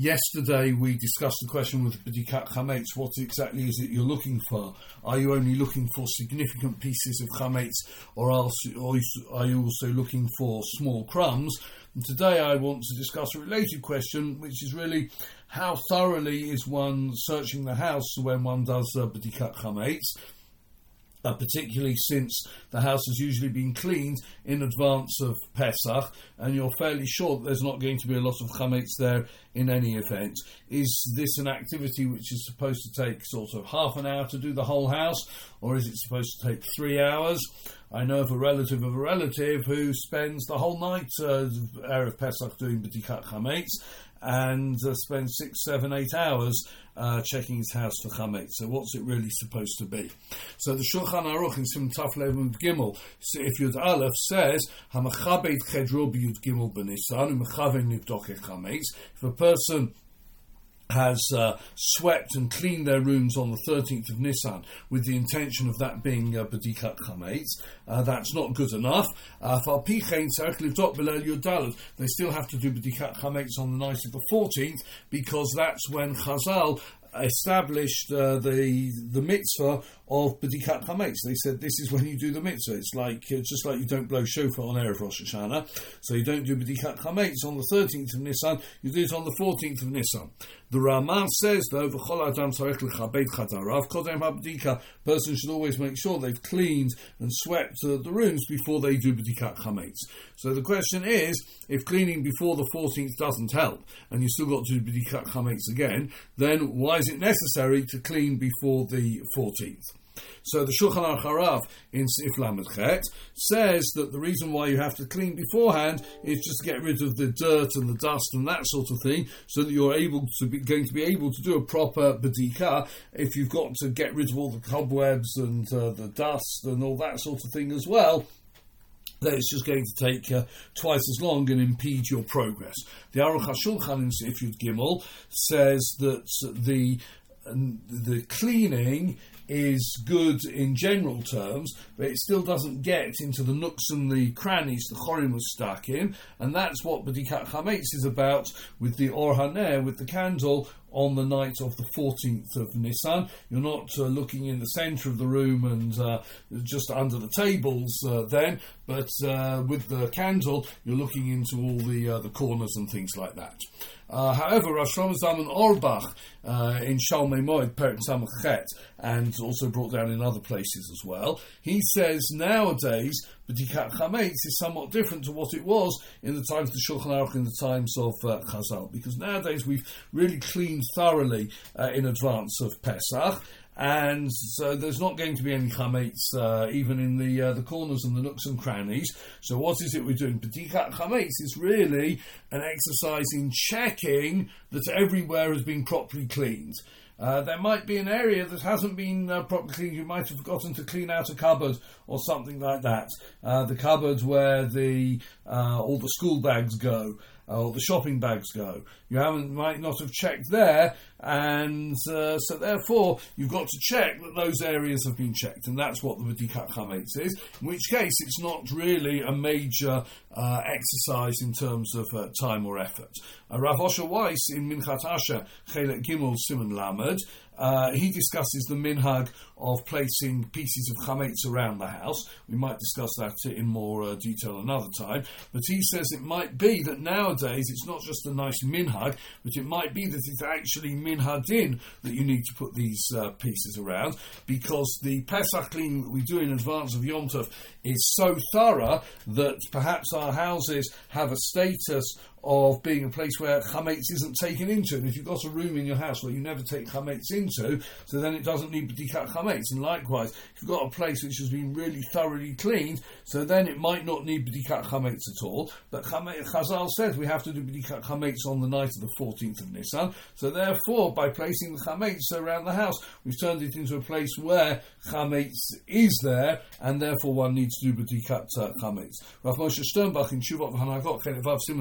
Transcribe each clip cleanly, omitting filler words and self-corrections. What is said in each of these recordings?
Yesterday we discussed the question with B'dikat Chametz, what exactly is it you're looking for? Are you only looking for significant pieces of Chametz, or are you also looking for small crumbs? And today I want to discuss a related question, which is really how thoroughly is one searching the house when one does B'dikat Chametz? Particularly since the house has usually been cleaned in advance of Pesach, and you're fairly sure that there's not going to be a lot of chametz there in any event. Is this an activity which is supposed to take sort of half an hour to do the whole house, or is it supposed to take 3 hours? I know of a relative who spends the whole night Erev Pesach doing B'dikat Chametz, and spends 6, 7, 8 hours checking his house for chametz. So what's it really supposed to be? So the Shulchan Aruch in Sim Taf Lev Yud Gimel, if Yud Aleph says Hamachabed Chedro B'Yud Gimel B'Nisan U'Mechaven Nivdok Chametz. If a person has swept and cleaned their rooms on the 13th of Nisan with the intention of that being B'dikat Chametz, that's not good enough. They still have to do B'dikat Chametz on the night of the 14th, because that's when Chazal established the mitzvah of B'dikat Chametz. They said this is when you do the mitzvah. It's like just like you don't blow shofar on Erev Rosh Hashanah, so you don't do B'dikat Chametz on the 13th of Nisan, you do it on the 14th of Nisan. The Ramah says though, V'chol adam tzarech lechabed chadarav kodem hab'dika. Person should always make sure they've cleaned and swept the rooms before they do B'dikat Chametz. So the question is, if cleaning before the 14th doesn't help, and you've still got to do B'dikat Chametz again, then why is it necessary to clean before the 14th? So the Shulchan Aruch Harav in Sif Lamed Chet says that the reason why you have to clean beforehand is just to get rid of the dirt and the dust and that sort of thing, so that you're going to be able to do a proper B'dika. If you've got to get rid of all the cobwebs and the dust and all that sort of thing as well, then it's just going to take twice as long and impede your progress. The Aruch HaShulchan in Sif Yud Gimel says that the cleaning is good in general terms, but it still doesn't get into the nooks and the crannies the chorim was stuck in, and that's what B'dikat Chametz is about with the Or HaNer, with the candle, on the night of the 14th of Nisan. You're not looking in the centre of the room and just under the tables then, but with the candle, you're looking into all the corners and things like that. However, Rav Shlomo Zalman Auerbach in Shalmei Moed, Perek Samach Chet, and also brought down in other places as well, he says nowadays B'dikat Chametz is somewhat different to what it was in the times of the Shulchan Aruch, in the times of Chazal, because nowadays we've really cleaned thoroughly in advance of Pesach, and so there's not going to be any chametz even in the corners and the nooks and crannies. So what is it we're doing? B'dikat Chametz is really an exercise in checking that everywhere has been properly cleaned. There might be an area that hasn't been properly cleaned. You might have forgotten to clean out a cupboard or something like that. The cupboard where all the school bags go, or the shopping bags go. You might not have checked there, and so therefore you've got to check that those areas have been checked, and that's what the B'dikat Chametz is, in which case it's not really a major exercise in terms of time or effort. Rav Osher Weiss in Minchat Asher, Chelek Gimel Siman Lamed, he discusses the minhag of placing pieces of chametz around the house. We might discuss that in more detail another time. But he says it might be that nowadays it's not just a nice minhag, but it might be that it's actually minhadin that you need to put these pieces around, because the Pesach cleaning that we do in advance of Yom Tov is so thorough that perhaps our houses have a status of being a place where chametz isn't taken into. And if you've got a room in your house where you never take chametz into, so then it doesn't need B'dikat Chametz. And likewise, if you've got a place which has been really thoroughly cleaned, so then it might not need B'dikat Chametz at all. But Chazal says we have to do B'dikat Chametz on the night of the 14th of Nisan. So therefore, by placing the chametz around the house, we've turned it into a place where chametz is there, and therefore one needs to do B'dikat Chametz. Rav Moshe Sternbach in Shuvot V'Hanagot Chelevav Siman Sadik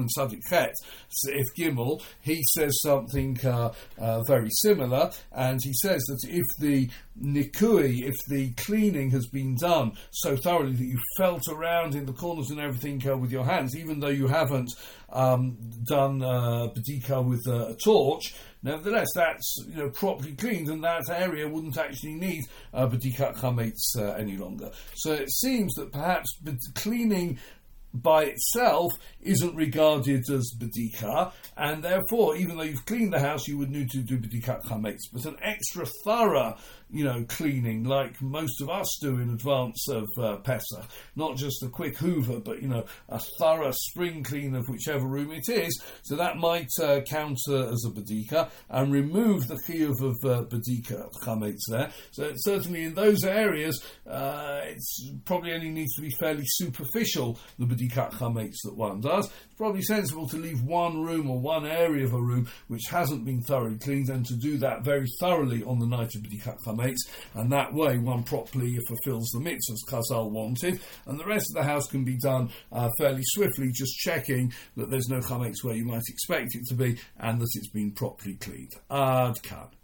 Chet. If Gimel, he says something very similar, and he says that if the nikui, if the cleaning has been done so thoroughly that you felt around in the corners and everything with your hands, even though you haven't done bedika with a torch, nevertheless that's properly cleaned, and that area wouldn't actually need bedikat chametz any longer. So it seems that perhaps cleaning by itself isn't regarded as bedika, and therefore, even though you've cleaned the house, you would need to do bedikat chametz. But an extra thorough, cleaning, like most of us do in advance of Pesach, not just a quick hoover, but a thorough spring clean of whichever room it is. So that might count as a bedika and remove the chiyuv of bedika chametz there. So certainly in those areas, it's probably only needs to be fairly superficial, the bedikat chametz that one does. It's probably sensible to leave one room or one area of a room which hasn't been thoroughly cleaned, and to do that very thoroughly on the night of bedikat chametz, and that way one properly fulfills the mitzvahs Chazal wanted, and the rest of the house can be done fairly swiftly, just checking that there's no chametz where you might expect it to be, and that it's been properly cleaned. Ad kan.